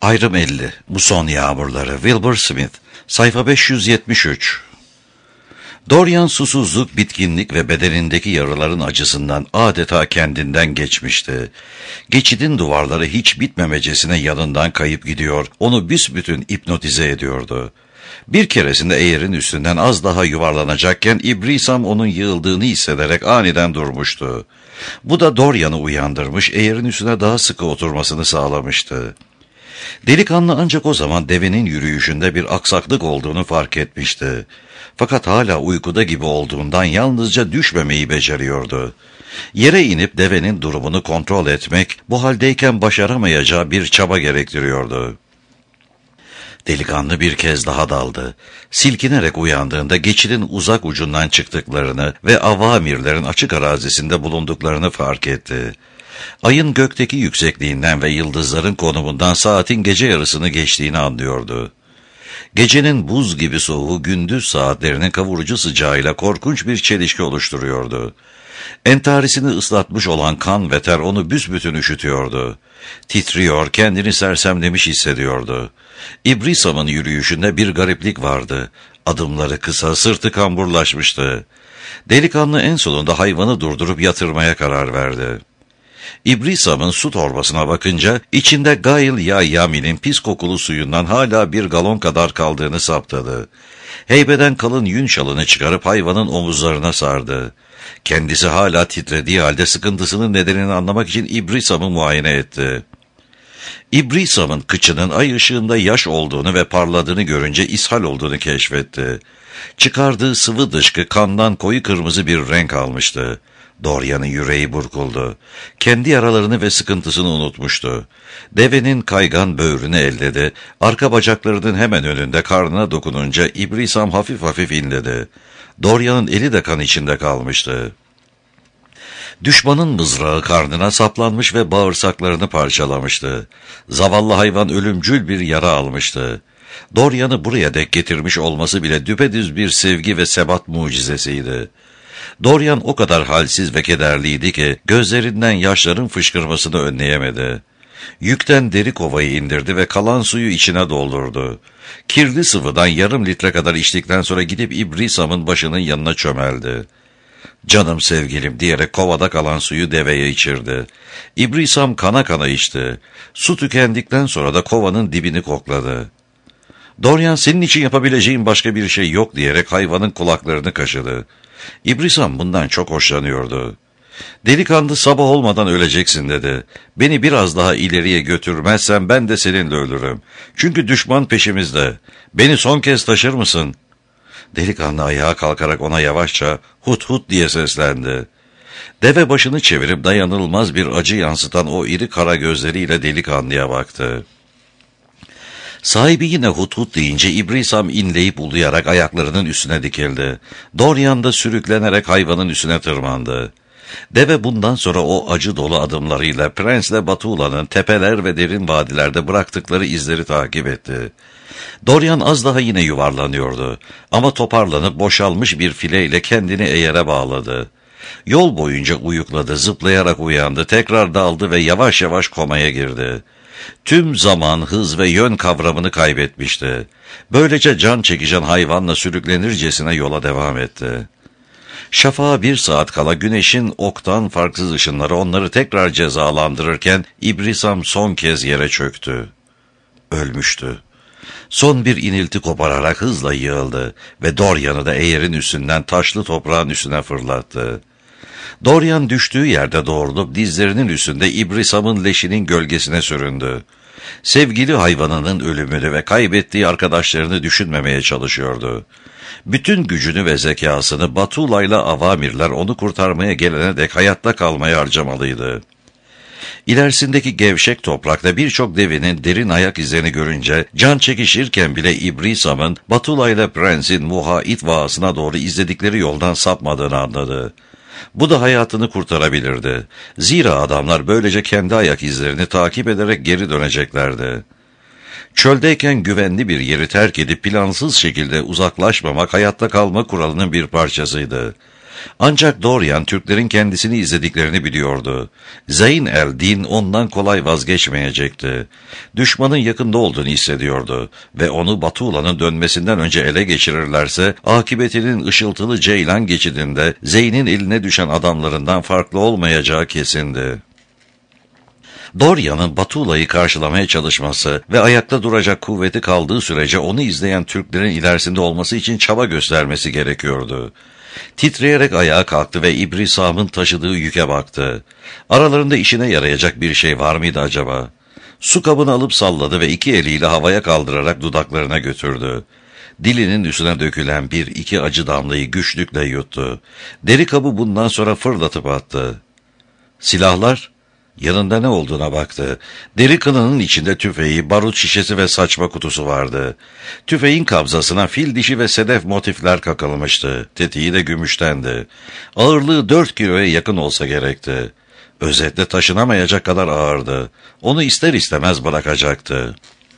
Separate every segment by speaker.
Speaker 1: Ayrım 50. Bu son yağmurları. Wilbur Smith. Sayfa 573. Dorian susuzluk, bitkinlik ve bedenindeki yaraların acısından adeta kendinden geçmişti. Geçidin duvarları hiç bitmemecesine yanından kayıp gidiyor, onu büsbütün hipnotize ediyordu. Bir keresinde eğerin üstünden az daha yuvarlanacakken İbrisam onun yığıldığını hissederek aniden durmuştu. Bu da Dorian'ı uyandırmış, eğerin üstüne daha sıkı oturmasını sağlamıştı. Delikanlı ancak o zaman devenin yürüyüşünde bir aksaklık olduğunu fark etmişti. Fakat hala uykuda gibi olduğundan yalnızca düşmemeyi beceriyordu. Yere inip devenin durumunu kontrol etmek, bu haldeyken başaramayacağı bir çaba gerektiriyordu. Delikanlı bir kez daha daldı. Silkinerek uyandığında geçidin uzak ucundan çıktıklarını ve avamirlerin açık arazisinde bulunduklarını fark etti. Ayın gökteki yüksekliğinden ve yıldızların konumundan saatin gece yarısını geçtiğini anlıyordu. Gecenin buz gibi soğuğu gündüz saatlerinin kavurucu sıcağıyla korkunç bir çelişki oluşturuyordu. Entarisini ıslatmış olan kan ve ter onu büsbütün üşütüyordu. Titriyor, kendini sersemlemiş hissediyordu. İbrisam'ın yürüyüşünde bir gariplik vardı. Adımları kısa, sırtı kamburlaşmıştı. Delikanlı en sonunda hayvanı durdurup yatırmaya karar verdi. İbrisam'ın su torbasına bakınca içinde Gail ya Yami'nin pis kokulu suyundan hala bir galon kadar kaldığını saptadı. Heybeden kalın yün şalını çıkarıp hayvanın omuzlarına sardı. Kendisi hala titrediği halde sıkıntısının nedenini anlamak için İbrisam'ı muayene etti. İbrisam'ın kıçının ay ışığında yaş olduğunu ve parladığını görünce ishal olduğunu keşfetti. Çıkardığı sıvı dışkı kandan koyu kırmızı bir renk almıştı. Dorian'ın yüreği burkuldu. Kendi yaralarını ve sıkıntısını unutmuştu. Devenin kaygan böğrünü elledi. Arka bacaklarının hemen önünde karnına dokununca İbrisam hafif hafif inledi. Dorian'ın eli de kan içinde kalmıştı. Düşmanın mızrağı karnına saplanmış ve bağırsaklarını parçalamıştı. Zavallı hayvan ölümcül bir yara almıştı. Dorian'ı buraya dek getirmiş olması bile düpedüz bir sevgi ve sebat mucizesiydi. Dorian o kadar halsiz ve kederliydi ki gözlerinden yaşların fışkırmasını önleyemedi. Yükten deri kovayı indirdi ve kalan suyu içine doldurdu. Kirli sıvıdan yarım litre kadar içtikten sonra gidip İbrisam'ın başının yanına çömeldi. "Canım sevgilim" diyerek kovada kalan suyu deveye içirdi. İbrisam kana kana içti. Su tükendikten sonra da kovanın dibini kokladı. Dorian, "Senin için yapabileceğim başka bir şey yok" diyerek hayvanın kulaklarını kaşıdı. İbrisam bundan çok hoşlanıyordu. "Delikanlı, sabah olmadan öleceksin" dedi. "Beni biraz daha ileriye götürmezsen ben de seninle ölürüm. Çünkü düşman peşimizde. Beni son kez taşır mısın?" Delikanlı ayağa kalkarak ona yavaşça "hut hut" diye seslendi. Deve başını çevirip dayanılmaz bir acı yansıtan o iri kara gözleriyle delikanlıya baktı. Sahibi yine hut hut deyince İbrisam inleyip uluyarak ayaklarının üstüne dikildi. Dorian da sürüklenerek hayvanın üstüne tırmandı. Deve bundan sonra o acı dolu adımlarıyla Prens'le Batula'nın tepeler ve derin vadilerde bıraktıkları izleri takip etti. Dorian az daha yine yuvarlanıyordu ama toparlanıp boşalmış bir fileyle kendini eğere bağladı. Yol boyunca uyukladı, zıplayarak uyandı, tekrar daldı ve yavaş yavaş komaya girdi. Tüm zaman, hız ve yön kavramını kaybetmişti. Böylece can çekişen hayvanla sürüklenircesine yola devam etti. Şafağa 1 saat kala güneşin oktan farksız ışınları onları tekrar cezalandırırken İbrisam son kez yere çöktü. Ölmüştü. Son bir inilti kopararak hızla yığıldı ve Dorian'ı da eğerin üstünden taşlı toprağın üstüne fırlattı. Dorian düştüğü yerde doğrulup dizlerinin üstünde İbrisam'ın leşinin gölgesine süründü. Sevgili hayvanının ölümünü ve kaybettiği arkadaşlarını düşünmemeye çalışıyordu. Bütün gücünü ve zekasını Batula'yla avamirler onu kurtarmaya gelene dek hayatta kalmaya harcamalıydı. İlerisindeki gevşek toprakta birçok devenin derin ayak izlerini görünce can çekişirken bile İbrisam'ın Batula ile Prens'in muhait vaasına doğru izledikleri yoldan sapmadığını anladı. Bu da hayatını kurtarabilirdi. Zira adamlar böylece kendi ayak izlerini takip ederek geri döneceklerdi. Çöldeyken güvenli bir yeri terk edip plansız şekilde uzaklaşmamak hayatta kalma kuralının bir parçasıydı. Ancak Dorian Türklerin kendisini izlediklerini biliyordu. Zeyn el-Din ondan kolay vazgeçmeyecekti. Düşmanın yakında olduğunu hissediyordu ve onu Batuğla'nın dönmesinden önce ele geçirirlerse akıbetinin ışıltılı Ceylan geçidinde Zeyn'in eline düşen adamlarından farklı olmayacağı kesindi. Dorian'ın Batuğla'yı karşılamaya çalışması ve ayakta duracak kuvveti kaldığı sürece onu izleyen Türklerin ilerisinde olması için çaba göstermesi gerekiyordu. Titreyerek ayağa kalktı ve İbrisam'ın taşıdığı yüke baktı. Aralarında işine yarayacak bir şey var mıydı acaba? Su kabını alıp salladı ve iki eliyle havaya kaldırarak dudaklarına götürdü. Dilinin üstüne dökülen bir iki acı damlayı güçlükle yuttu. Deri kabı bundan sonra fırlatıp attı. Silahlar? Yanında ne olduğuna baktı. Deri kınının içinde tüfeği, barut şişesi ve saçma kutusu vardı. Tüfeğin kabzasına fil dişi ve sedef motifler kakılmıştı. Tetiği de gümüştendi. Ağırlığı 4 kiloya yakın olsa gerekti. Özetle taşınamayacak kadar ağırdı. Onu ister istemez bırakacaktı.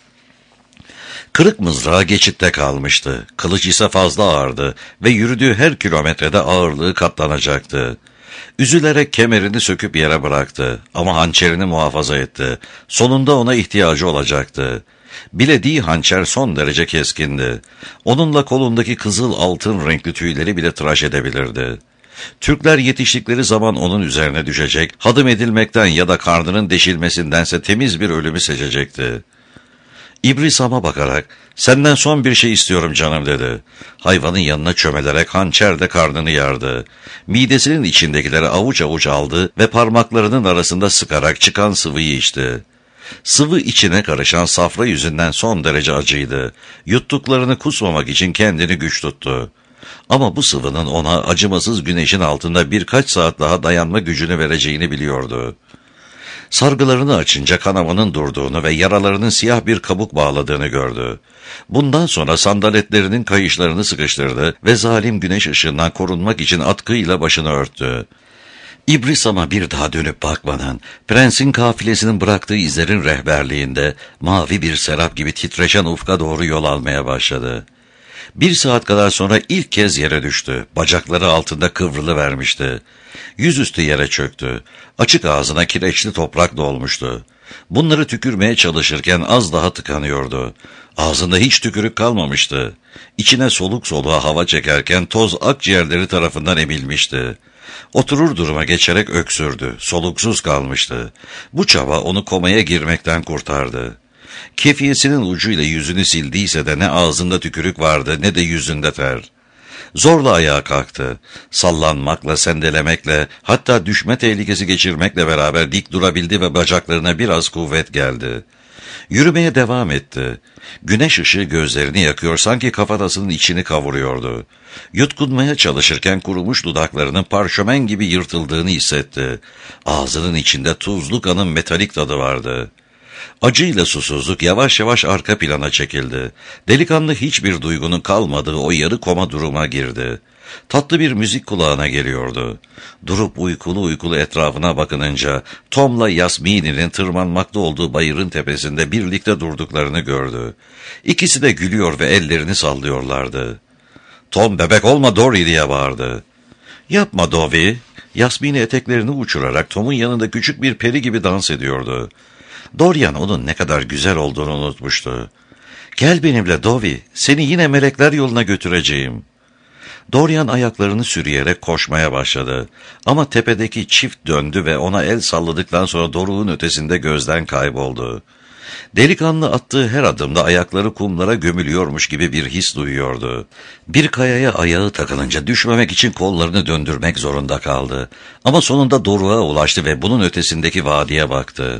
Speaker 1: Kırık mızrağı geçitte kalmıştı. Kılıç ise fazla ağırdı ve yürüdüğü her kilometrede ağırlığı katlanacaktı. Üzülerek kemerini söküp yere bıraktı ama hançerini muhafaza etti. Sonunda ona ihtiyacı olacaktı. Bilediği hançer son derece keskindi. Onunla kolundaki kızıl altın renkli tüyleri bile tıraş edebilirdi. Türkler yetiştikleri zaman onun üzerine düşecek, hadım edilmekten ya da karnının deşilmesindense temiz bir ölümü seçecekti. İbrisam'a bakarak, "Senden son bir şey istiyorum canım," dedi. Hayvanın yanına çömelerek hançerle karnını yardı. Midesinin içindekileri avuç avuç aldı ve parmaklarının arasında sıkarak çıkan sıvıyı içti. Sıvı içine karışan safra yüzünden son derece acıydı. Yuttuklarını kusmamak için kendini güç tuttu. Ama bu sıvının ona acımasız güneşin altında birkaç saat daha dayanma gücünü vereceğini biliyordu. Sargılarını açınca kanamanın durduğunu ve yaralarının siyah bir kabuk bağladığını gördü. Bundan sonra sandaletlerinin kayışlarını sıkıştırdı ve zalim güneş ışığından korunmak için atkıyla başını örttü. İbrisam'a bir daha dönüp bakmadan, prensin kafilesinin bıraktığı izlerin rehberliğinde mavi bir serap gibi titreşen ufka doğru yol almaya başladı. 1 saat kadar sonra ilk kez yere düştü. Bacakları altında kıvrılıvermişti. Yüzüstü yere çöktü. Açık ağzına kireçli toprak dolmuştu. Bunları tükürmeye çalışırken az daha tıkanıyordu. Ağzında hiç tükürük kalmamıştı. İçine soluk soluğa hava çekerken toz akciğerleri tarafından emilmişti. Oturur duruma geçerek öksürdü. Soluksuz kalmıştı. Bu çaba onu komaya girmekten kurtardı. Kefiyesinin ucuyla yüzünü sildiyse de ne ağzında tükürük vardı ne de yüzünde ter. Zorla ayağa kalktı. Sallanmakla, sendelemekle, hatta düşme tehlikesi geçirmekle beraber dik durabildi ve bacaklarına biraz kuvvet geldi. Yürümeye devam etti. Güneş ışığı gözlerini yakıyor, sanki kafatasının içini kavuruyordu. Yutkunmaya çalışırken kurumuş dudaklarının parşömen gibi yırtıldığını hissetti. Ağzının içinde tuzlu kanın metalik tadı vardı. Acıyla susuzluk yavaş yavaş arka plana çekildi. Delikanlı hiçbir duygunun kalmadığı o yarı koma duruma girdi. Tatlı bir müzik kulağına geliyordu. Durup uykulu uykulu etrafına bakınınca Tom'la Yasmini'nin tırmanmakta olduğu bayırın tepesinde birlikte durduklarını gördü. İkisi de gülüyor ve ellerini sallıyorlardı. "Tom, bebek olma Dory," diye bağırdı. "Yapma Dovi." Yasmini eteklerini uçurarak Tom'un yanında küçük bir peri gibi dans ediyordu. Dorian onun ne kadar güzel olduğunu unutmuştu. "Gel benimle Dovi, seni yine melekler yoluna götüreceğim." Dorian ayaklarını sürüyerek koşmaya başladı. Ama tepedeki çift döndü ve ona el salladıktan sonra doruğun ötesinde gözden kayboldu. Delikanlı attığı her adımda ayakları kumlara gömülüyormuş gibi bir his duyuyordu. Bir kayaya ayağı takılınca düşmemek için kollarını döndürmek zorunda kaldı. Ama sonunda doruğa ulaştı ve bunun ötesindeki vadiye baktı.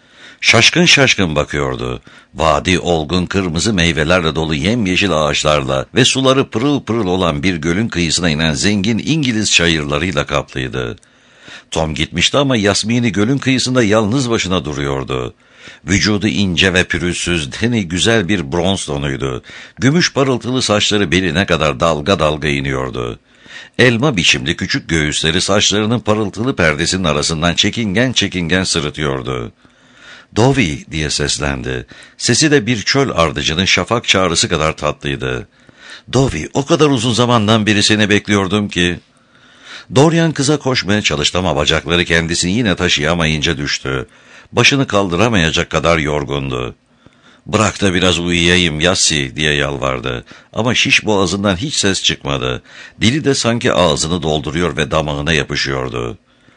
Speaker 1: Şaşkın şaşkın bakıyordu. Vadi olgun kırmızı meyvelerle dolu yemyeşil ağaçlarla ve suları pırıl pırıl olan bir gölün kıyısına inen zengin İngiliz çayırlarıyla kaplıydı. Tom gitmişti ama Yasmini gölün kıyısında yalnız başına duruyordu. Vücudu ince ve pürüzsüz, teni güzel bir bronz tonuydu. Gümüş parıltılı saçları beline kadar dalga dalga iniyordu. Elma biçimli küçük göğüsleri saçlarının parıltılı perdesinin arasından çekingen çekingen sırıtıyordu. "Dovi," diye seslendi. Sesi de bir çöl ardıcının şafak çağrısı kadar tatlıydı. "Dovi, o kadar uzun zamandan beri seni bekliyordum ki." Dorian kıza koşmaya çalıştı ama bacakları kendisini yine taşıyamayınca düştü. Başını kaldıramayacak kadar yorgundu. "Bırak da biraz uyuyayım Yassi," diye yalvardı. Ama şiş boğazından hiç ses çıkmadı. Dili de sanki ağzını dolduruyor ve damağına yapışıyordu.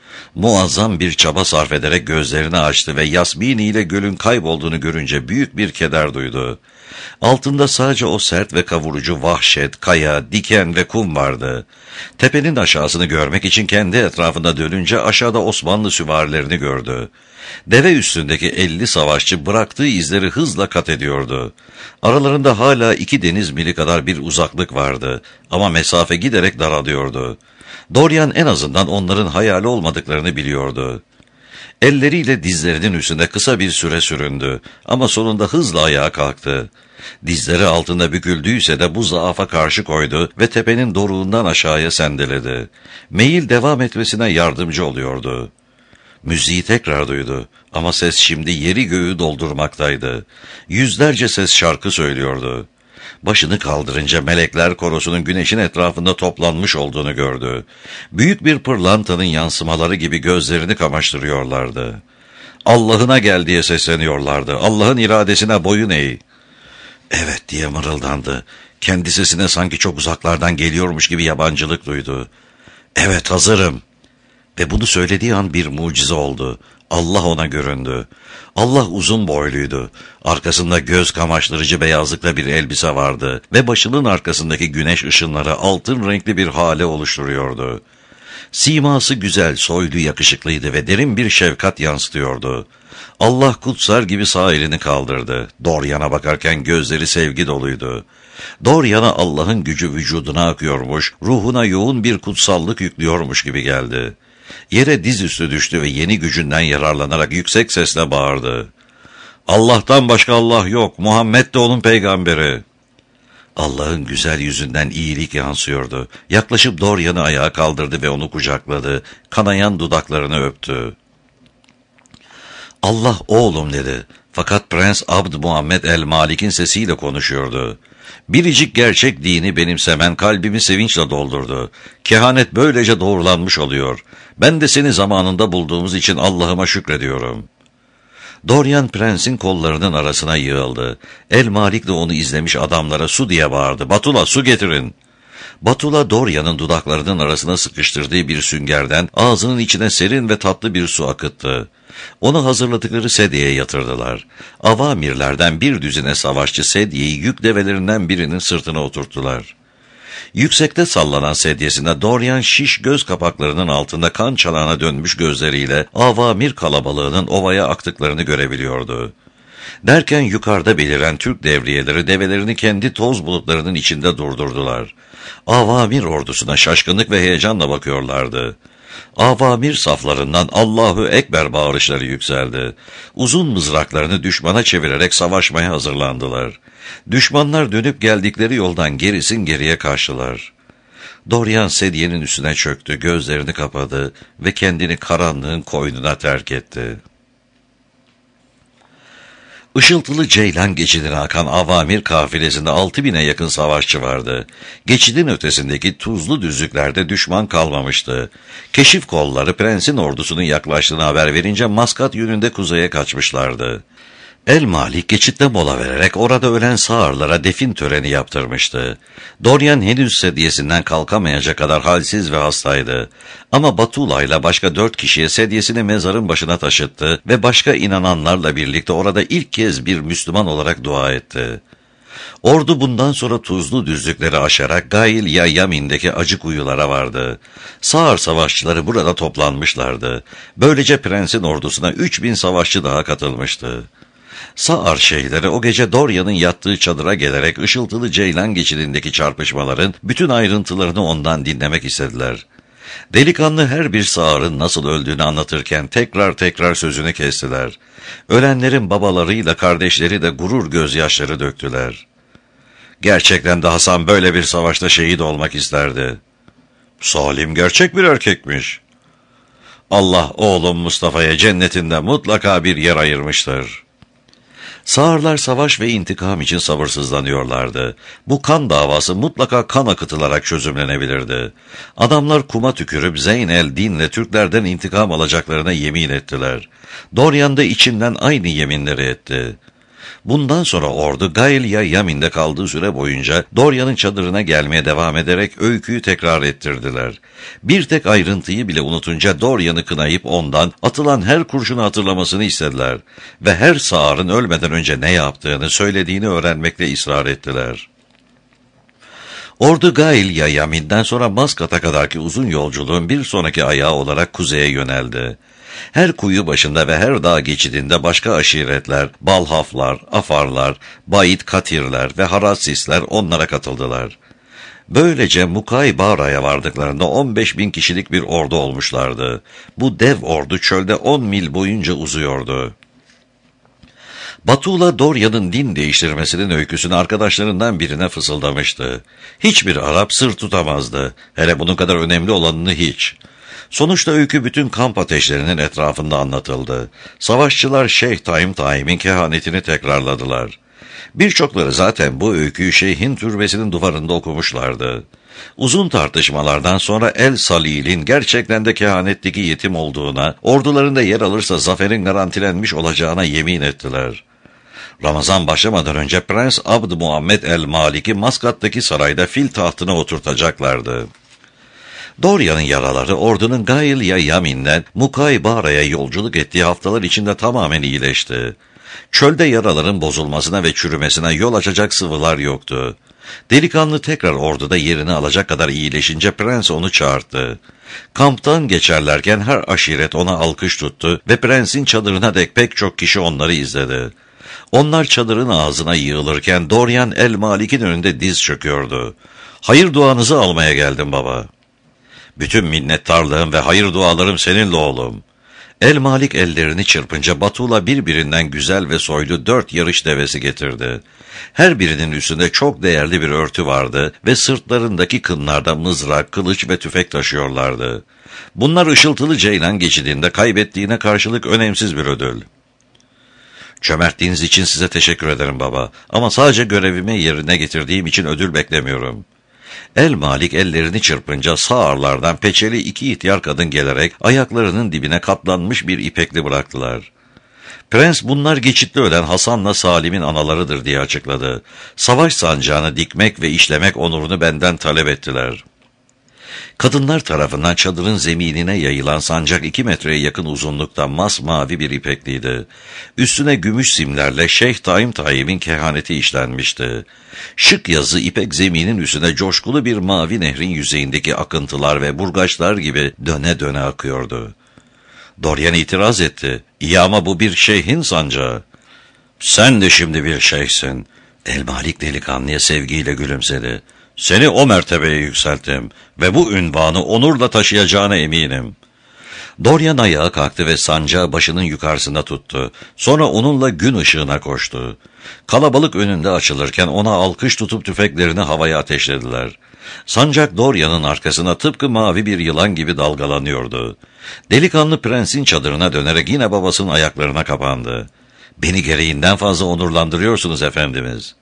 Speaker 1: Muazzam bir çaba sarf ederek gözlerini açtı ve Yasmini ile gölün kaybolduğunu görünce büyük bir keder duydu. Altında sadece o sert ve kavurucu vahşet, kaya, diken ve kum vardı. Tepenin aşağısını görmek için kendi etrafında dönünce aşağıda Osmanlı süvarilerini gördü. Deve üstündeki 50 savaşçı bıraktığı izleri hızla kat ediyordu. Aralarında hala 2 deniz mili kadar bir uzaklık vardı ama mesafe giderek daralıyordu. Dorian en azından onların hayali olmadıklarını biliyordu. Elleriyle dizlerinin üstünde kısa bir süre süründü ama sonunda hızla ayağa kalktı. Dizleri altında büküldüyse de bu zaafa karşı koydu ve tepenin doruğundan aşağıya sendeledi. Meyil devam etmesine yardımcı oluyordu. Müziği tekrar duydu ama ses şimdi yeri göğü doldurmaktaydı. Yüzlerce ses şarkı söylüyordu. Başını kaldırınca melekler korosunun güneşin etrafında toplanmış olduğunu gördü. Büyük bir pırlantanın yansımaları gibi gözlerini kamaştırıyorlardı. "Allah'ına gel," diye sesleniyorlardı. "Allah'ın iradesine boyun eğ." "Evet," diye mırıldandı. Kendi sesine sanki çok uzaklardan geliyormuş gibi yabancılık duydu. "Evet, hazırım." Ve bunu söylediği an bir mucize oldu. Allah ona göründü. Allah uzun boyluydu. Arkasında göz kamaştırıcı beyazlıkta bir elbise vardı ve başının arkasındaki güneş ışınları altın renkli bir hale oluşturuyordu. Siması güzel, soylu, yakışıklıydı ve derin bir şefkat yansıtıyordu. Allah kutsar gibi sağ elini kaldırdı. Dorian'a bakarken gözleri sevgi doluydu. Dorian'a Allah'ın gücü vücuduna akıyormuş, ruhuna yoğun bir kutsallık yüklüyormuş gibi geldi. Yere dizüstü düştü ve yeni gücünden yararlanarak yüksek sesle bağırdı. "Allah'tan başka Allah yok, Muhammed de onun peygamberi." Allah'ın güzel yüzünden iyilik yansıyordu. Yaklaşıp Dorian'ı ayağa kaldırdı ve onu kucakladı. Kanayan dudaklarını öptü. "Allah oğlum," dedi. Fakat Prens Abd Muhammed el-Malik'in sesiyle konuşuyordu. "Biricik gerçek dini benimsemen kalbimi sevinçle doldurdu. Kehanet böylece doğrulanmış oluyor. Ben de seni zamanında bulduğumuz için Allah'ıma şükrediyorum." Dorian prensin kollarının arasına yığıldı. El-Malik de onu izlemiş adamlara su diye bağırdı. "Batula, su getirin." Batula Dorian'ın dudaklarının arasına sıkıştırdığı bir süngerden ağzının içine serin ve tatlı bir su akıttı. Onu hazırladıkları sedyeye yatırdılar. Avamirlerden bir düzine savaşçı sedyeyi yük develerinden birinin sırtına oturttular. Yüksekte sallanan sedyesinde Dorian şiş göz kapaklarının altında kan çanağına dönmüş gözleriyle avamir kalabalığının ovaya aktıklarını görebiliyordu. Derken yukarıda beliren Türk devriyeleri develerini kendi toz bulutlarının içinde durdurdular. Avamir ordusuna şaşkınlık ve heyecanla bakıyorlardı. Avamir saflarından Allahu Ekber bağırışları yükseldi. Uzun mızraklarını düşmana çevirerek savaşmaya hazırlandılar. Düşmanlar dönüp geldikleri yoldan gerisin geriye kaçtılar. Dorian sedyenin üstüne çöktü, gözlerini kapadı ve kendini karanlığın koynuna terk etti. Işıltılı Ceylan geçidine akan Avamir kafilesinde 6.000'e yakın savaşçı vardı. Geçidin ötesindeki tuzlu düzlüklerde düşman kalmamıştı. Keşif kolları prensin ordusunun yaklaştığını haber verince Maskat yönünde kuzeye kaçmışlardı. El-Malik geçitte mola vererek orada ölen sağırlara defin töreni yaptırmıştı. Dorian henüz sedyesinden kalkamayacak kadar halsiz ve hastaydı. Ama Batula ile başka 4 kişiye sedyesini mezarın başına taşıttı ve başka inananlarla birlikte orada ilk kez bir Müslüman olarak dua etti. Ordu bundan sonra tuzlu düzlükleri aşarak Gail ya Yamin'deki acı kuyulara vardı. Sağır savaşçıları burada toplanmışlardı. Böylece prensin ordusuna 3.000 savaşçı daha katılmıştı. Sağır şeyleri o gece Dorian'ın yattığı çadıra gelerek ışıltılı Ceylan geçidindeki çarpışmaların bütün ayrıntılarını ondan dinlemek istediler. Delikanlı her bir sağırın nasıl öldüğünü anlatırken tekrar tekrar sözünü kestiler. Ölenlerin babalarıyla kardeşleri de gurur gözyaşları döktüler. Gerçekten de Hasan böyle bir savaşta şehit olmak isterdi. Salim gerçek bir erkekmiş. Allah oğlum Mustafa'ya cennetinde mutlaka bir yer ayırmıştır. Sağırlar savaş ve intikam için sabırsızlanıyorlardı. Bu kan davası mutlaka kan akıtılarak çözümlenebilirdi. Adamlar kuma tükürüp Zeyn el-Din'le Türklerden intikam alacaklarına yemin ettiler. Dorian da içinden aynı yeminleri etti. Bundan sonra ordu Gailya Yamin'de kaldığı süre boyunca Dorian'ın çadırına gelmeye devam ederek öyküyü tekrar ettirdiler. Bir tek ayrıntıyı bile unutunca Dorian'ı kınayıp ondan atılan her kurşunu hatırlamasını istediler ve her sağırın ölmeden önce ne yaptığını söylediğini öğrenmekle ısrar ettiler. Ordu Gailya Yamin'den sonra Maskat'a kadarki uzun yolculuğun bir sonraki ayağı olarak kuzeye yöneldi. Her kuyu başında ve her dağ geçidinde başka aşiretler, Balhaflar, Afarlar, Bait Katirler ve Harassisler onlara katıldılar. Böylece Mukaybara'ya vardıklarında 15.000 kişilik bir ordu olmuşlardı. Bu dev ordu çölde 10 mil boyunca uzuyordu. Batula Dorian'ın din değiştirmesinin öyküsünü arkadaşlarından birine fısıldamıştı. Hiçbir Arap sır tutamazdı. Hele bunun kadar önemli olanını hiç. Sonuçta öykü bütün kamp ateşlerinin etrafında anlatıldı. Savaşçılar Şeyh Taim'in kehanetini tekrarladılar. Birçokları zaten bu öyküyü şeyhin türbesinin duvarında okumuşlardı. Uzun tartışmalardan sonra El-Salil'in gerçekten de kehanetteki yetim olduğuna, ordularında yer alırsa zaferin garantilenmiş olacağına yemin ettiler. Ramazan başlamadan önce Prens Abd Muhammed el-Malik'i Maskat'taki sarayda fil tahtına oturtacaklardı. Dorian'ın yaraları ordunun Gailya Yamin'den Mukaybara'ya yolculuk ettiği haftalar içinde tamamen iyileşti. Çölde yaraların bozulmasına ve çürümesine yol açacak sıvılar yoktu. Delikanlı tekrar orduda yerini alacak kadar iyileşince prens onu çağırdı. Kamptan geçerlerken her aşiret ona alkış tuttu ve prensin çadırına dek pek çok kişi onları izledi. Onlar çadırın ağzına yığılırken Dorian el-Malik'in önünde diz çöküyordu. "Hayır duanızı almaya geldim baba." "Bütün minnettarlığım ve hayır dualarım seninle oğlum." El-Malik ellerini çırpınca Batula birbirinden güzel ve soylu 4 yarış devesi getirdi. Her birinin üstünde çok değerli bir örtü vardı ve sırtlarındaki kınlarda mızrak, kılıç ve tüfek taşıyorlardı. Bunlar ışıltılı Ceylan geçidinde kaybettiğine karşılık önemsiz bir ödül. "Cömertliğiniz için size teşekkür ederim baba, ama sadece görevimi yerine getirdiğim için ödül beklemiyorum." El-Malik ellerini çırpınca sağırlardan peçeli 2 ihtiyar kadın gelerek ayaklarının dibine katlanmış bir ipekli bıraktılar. Prens bunlar geçitli ölen Hasan'la Salim'in analarıdır diye açıkladı. Savaş sancağını dikmek ve işlemek onurunu benden talep ettiler. Kadınlar tarafından çadırın zeminine yayılan sancak 2 metreye yakın uzunlukta masmavi bir ipekliydi. Üstüne gümüş simlerle Şeyh Taim'in kehaneti işlenmişti. Şık yazı ipek zeminin üstüne coşkulu bir mavi nehrin yüzeyindeki akıntılar ve burgaçlar gibi döne döne akıyordu. Dorian itiraz etti. "İyi ama bu bir şeyhin sancağı." "Sen de şimdi bir şeyhsin." El-Malik delikanlıya sevgiyle gülümsedi. "Seni o mertebeye yükselttim ve bu ünvanı onurla taşıyacağına eminim." Dorian ayağa kalktı ve sancağı başının yukarısında tuttu. Sonra onunla gün ışığına koştu. Kalabalık önünde açılırken ona alkış tutup tüfeklerini havaya ateşlediler. Sancak Dorian'ın arkasına tıpkı mavi bir yılan gibi dalgalanıyordu. Delikanlı prensin çadırına dönerek yine babasının ayaklarına kapandı. "Beni gereğinden fazla onurlandırıyorsunuz efendimiz."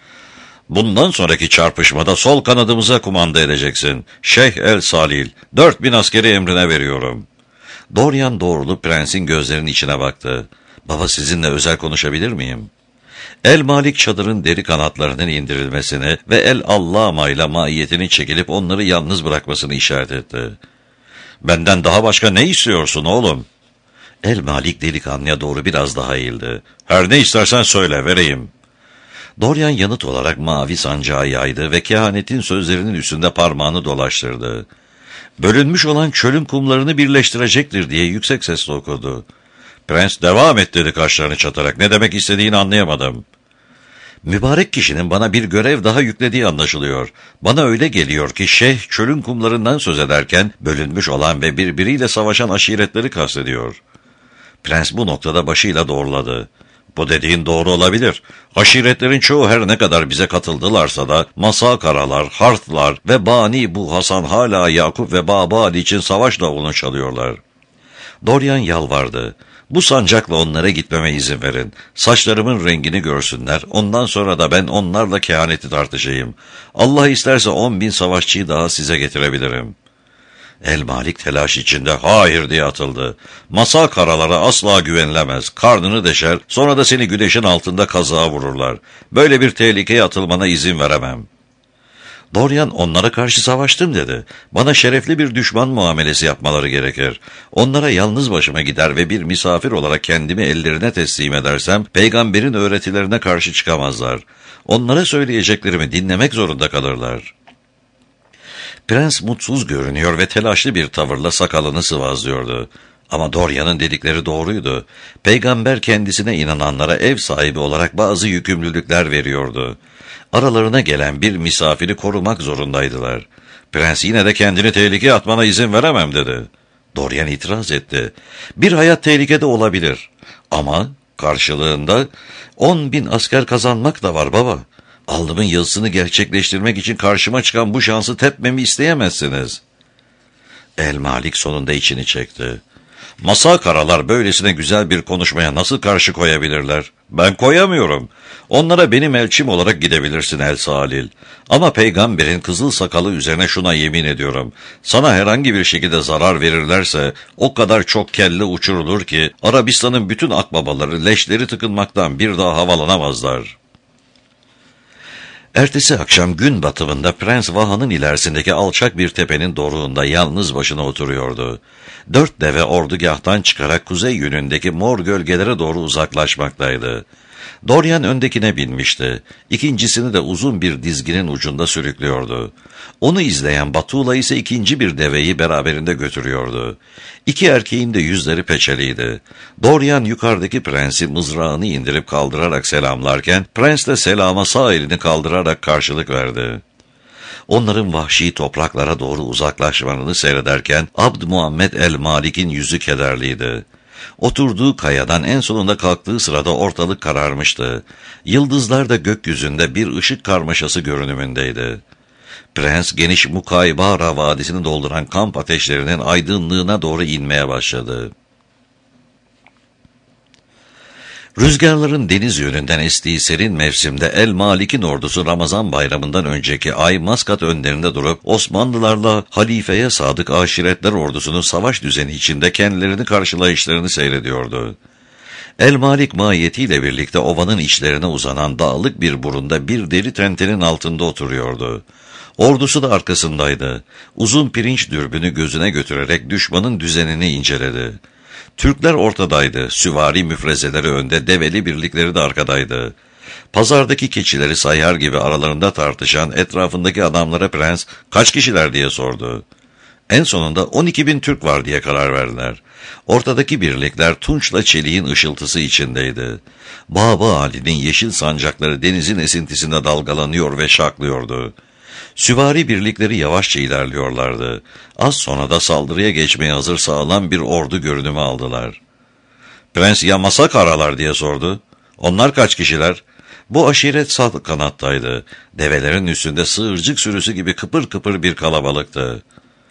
Speaker 1: "Bundan sonraki çarpışmada sol kanadımıza kumanda edeceksin. Şeyh el-Salil, 4000 askeri emrine veriyorum." Dorian doğrulup prensin gözlerinin içine baktı. "Baba, sizinle özel konuşabilir miyim?" El-Malik çadırın deri kanatlarının indirilmesini ve el-Allama ile maiyetini çekilip onları yalnız bırakmasını işaret etti. "Benden daha başka ne istiyorsun oğlum?" El-Malik delikanlıya doğru biraz daha eğildi. "Her ne istersen söyle, vereyim." Dorian yanıt olarak mavi sancağı yaydı ve kehanetin sözlerinin üstünde parmağını dolaştırdı. "Bölünmüş olan çölün kumlarını birleştirecektir" diye yüksek sesle okudu. Prens "Devam et" dedi kaşlarını çatarak. "Ne demek istediğini anlayamadım." "Mübarek kişinin bana bir görev daha yüklediği anlaşılıyor. Bana öyle geliyor ki şeyh çölün kumlarından söz ederken bölünmüş olan ve birbiriyle savaşan aşiretleri kastediyor." Prens bu noktada başıyla doğruladı. "Bu dediğin doğru olabilir. Aşiretlerin çoğu her ne kadar bize katıldılarsa da Masakaralar, Hartlar ve Bani bu Hasan hala Yakup ve Baba Ali için savaş davulunu çalıyorlar." Dorian yalvardı. Bu sancakla onlara gitmeme izin verin. Saçlarımın rengini görsünler. Ondan sonra da ben onlarla kehaneti tartışayım. Allah isterse 10.000 savaşçıyı daha size getirebilirim. El-Malik telaş içinde hayır diye atıldı. Masa karalara asla güvenilemez. Karnını deşer, sonra da seni güneşin altında kazığa vururlar. Böyle bir tehlikeye atılmana izin veremem. Dorian onlara karşı savaştım dedi. Bana şerefli bir düşman muamelesi yapmaları gerekir. Onlara yalnız başıma gider ve bir misafir olarak kendimi ellerine teslim edersem, peygamberin öğretilerine karşı çıkamazlar. Onlara söyleyeceklerimi dinlemek zorunda kalırlar. Prens mutsuz görünüyor ve telaşlı bir tavırla sakalını sıvazlıyordu. Ama Dorian'ın dedikleri doğruydu. Peygamber kendisine inananlara ev sahibi olarak bazı yükümlülükler veriyordu. Aralarına gelen bir misafiri korumak zorundaydılar. Prens yine de kendini tehlikeye atmana izin veremem dedi. Dorian itiraz etti. Bir hayat tehlikede olabilir. Ama karşılığında 10.000 asker kazanmak da var baba. Aldımın yazısını gerçekleştirmek için karşıma çıkan bu şansı tepmemi isteyemezsiniz. El-Malik sonunda içini çekti. Masa karalar böylesine güzel bir konuşmaya nasıl karşı koyabilirler? Ben koyamıyorum. Onlara benim elçim olarak gidebilirsin El-Salil. Ama peygamberin kızıl sakalı üzerine şuna yemin ediyorum. Sana herhangi bir şekilde zarar verirlerse o kadar çok kelle uçurulur ki Arabistan'ın bütün akbabaları leşleri tıkınmaktan bir daha havalanamazlar. Ertesi akşam gün batımında Prens Vahan'ın ilerisindeki alçak bir tepenin doruğunda yalnız başına oturuyordu. 4 deve ordugahtan çıkarak kuzey yönündeki mor gölgelere doğru uzaklaşmaktaydı. Dorian öndekine binmişti. İkincisini de uzun bir dizginin ucunda sürüklüyordu. Onu izleyen Batula ise ikinci bir deveyi beraberinde götürüyordu. 2 erkeğin de yüzleri peçeliydi. Dorian yukarıdaki prensi mızrağını indirip kaldırarak selamlarken, prens de selama sağ elini kaldırarak karşılık verdi. Onların vahşi topraklara doğru uzaklaşmalarını seyrederken Abd Muhammed el-Malik'in yüzü kederliydi. Oturduğu kayadan en sonunda kalktığı sırada ortalık kararmıştı. Yıldızlar da gökyüzünde bir ışık karmaşası görünümündeydi. Prens geniş Mukaybara vadisini dolduran kamp ateşlerinin aydınlığına doğru inmeye başladı. Rüzgarların deniz yönünden estiği serin mevsimde El-Malik'in ordusu Ramazan bayramından önceki ay Maskat önlerinde durup Osmanlılarla halifeye sadık aşiretler ordusunun savaş düzeni içinde kendilerini karşılayışlarını seyrediyordu. El-Malik mahiyetiyle birlikte ovanın içlerine uzanan dağlık bir burunda bir deri tentenin altında oturuyordu. Ordusu da arkasındaydı. Uzun pirinç dürbünü gözüne götürerek düşmanın düzenini inceledi. Türkler ortadaydı, süvari müfrezeleri önde, develi birlikleri de arkadaydı. Pazardaki keçileri sayar gibi aralarında tartışan etrafındaki adamlara prens, kaç kişiler diye sordu. En sonunda 12.000 Türk var diye karar verdiler. Ortadaki birlikler tunçla çeliğin ışıltısı içindeydi. Baba Ali'nin yeşil sancakları denizin esintisinde dalgalanıyor ve şaklıyordu. Süvari birlikleri yavaşça ilerliyorlardı. Az sonra da saldırıya geçmeye hazır sağlam bir ordu görünümü aldılar. Prens ya masa karalar diye sordu. Onlar kaç kişiler? Bu aşiret sağ kanattaydı. Develerin üstünde sığırcık sürüsü gibi kıpır kıpır bir kalabalıktı.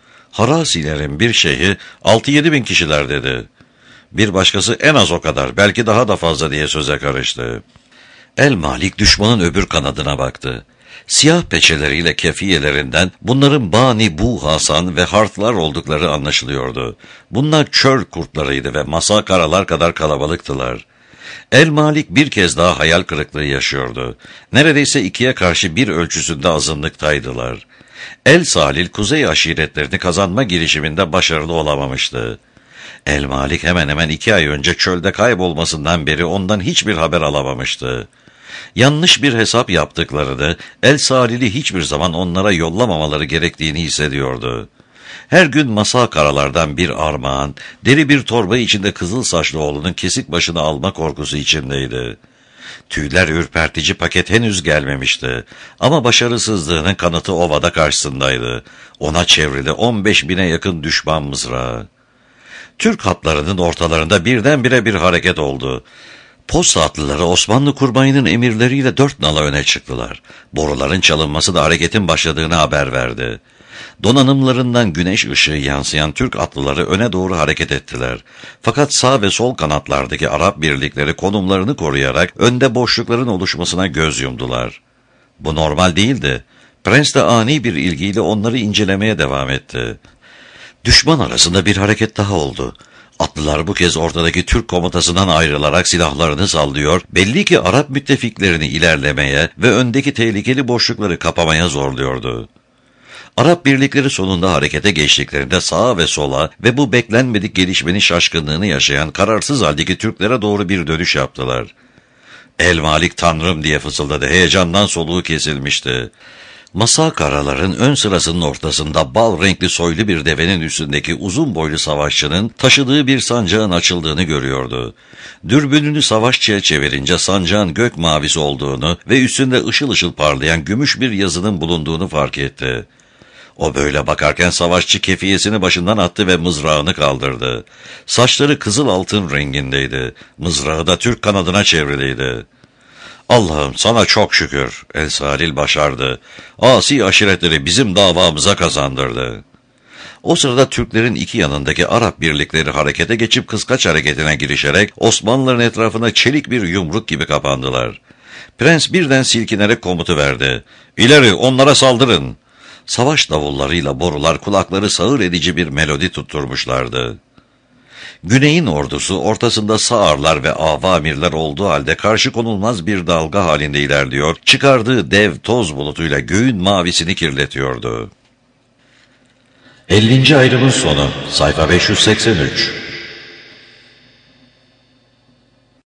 Speaker 1: Harasilerin bir şeyhi 6-7 bin kişiler dedi. Bir başkası en az o kadar, belki daha da fazla diye söze karıştı. El-Malik düşmanın öbür kanadına baktı. Siyah peçeleriyle kefiyelerinden bunların Bani Bu Hasan ve Hartlar oldukları anlaşılıyordu. Bunlar çöl kurtlarıydı ve masa karalar kadar kalabalıktılar. El-Malik bir kez daha hayal kırıklığı yaşıyordu. Neredeyse 2'ye karşı 1 ölçüsünde azınlıktaydılar. El-Salil kuzey aşiretlerini kazanma girişiminde başarılı olamamıştı. El-Malik hemen hemen 2 ay önce çölde kaybolmasından beri ondan hiçbir haber alamamıştı. Yanlış bir hesap yaptıklarını, El-Salil'i hiçbir zaman onlara yollamamaları gerektiğini hissediyordu. Her gün masa karalardan bir armağan, deri bir torba içinde kızıl saçlı oğlunun kesik başını alma korkusu içindeydi. Tüyler ürpertici paket henüz gelmemişti ama başarısızlığının kanıtı ovada karşısındaydı. Ona çevrili 15.000'e yakın düşman mızrağı. Türk hatlarının ortalarında birdenbire bir hareket oldu. Posta atlıları Osmanlı kurmayının emirleriyle 4 nala öne çıktılar. Boruların çalınması da hareketin başladığını haber verdi. Donanımlarından güneş ışığı yansıyan Türk atlıları öne doğru hareket ettiler. Fakat sağ ve sol kanatlardaki Arap birlikleri konumlarını koruyarak önde boşlukların oluşmasına göz yumdular. Bu normal değildi. Prens de ani bir ilgiyle onları incelemeye devam etti. Düşman arasında bir hareket daha oldu. Atlılar bu kez ortadaki Türk komutasından ayrılarak silahlarını sallıyor, belli ki Arap müttefiklerini ilerlemeye ve öndeki tehlikeli boşlukları kapamaya zorluyordu. Arap birlikleri sonunda harekete geçtiklerinde sağa ve sola ve bu beklenmedik gelişmenin şaşkınlığını yaşayan kararsız haldeki Türklere doğru bir dönüş yaptılar. "El Malik Tanrım!" diye fısıldadı. Heyecandan soluğu kesilmişti. Masa karaların ön sırasının ortasında bal renkli soylu bir devenin üstündeki uzun boylu savaşçının taşıdığı bir sancağın açıldığını görüyordu. Dürbününü savaşçıya çevirince sancağın gök mavisi olduğunu ve üstünde ışıl ışıl parlayan gümüş bir yazının bulunduğunu fark etti. O böyle bakarken savaşçı kefiyesini başından attı ve mızrağını kaldırdı. Saçları kızıl altın rengindeydi. Mızrağı da Türk kanadına çevriliydi. "Allah'ım sana çok şükür." El-Salil başardı. Asi aşiretleri bizim davamıza kazandırdı. O sırada Türklerin iki yanındaki Arap birlikleri harekete geçip kıskaç hareketine girişerek Osmanlıların etrafına çelik bir yumruk gibi kapandılar. Prens birden silkinerek komutu verdi. "İleri, onlara saldırın." Savaş davullarıyla borular kulakları sağır edici bir melodi tutturmuşlardı. Güneyin ordusu ortasında sağırlar ve avamirler olduğu halde karşı konulmaz bir dalga halinde ilerliyor, çıkardığı dev toz bulutuyla göğün mavisini kirletiyordu. 50. ayrımın sonu, sayfa 583.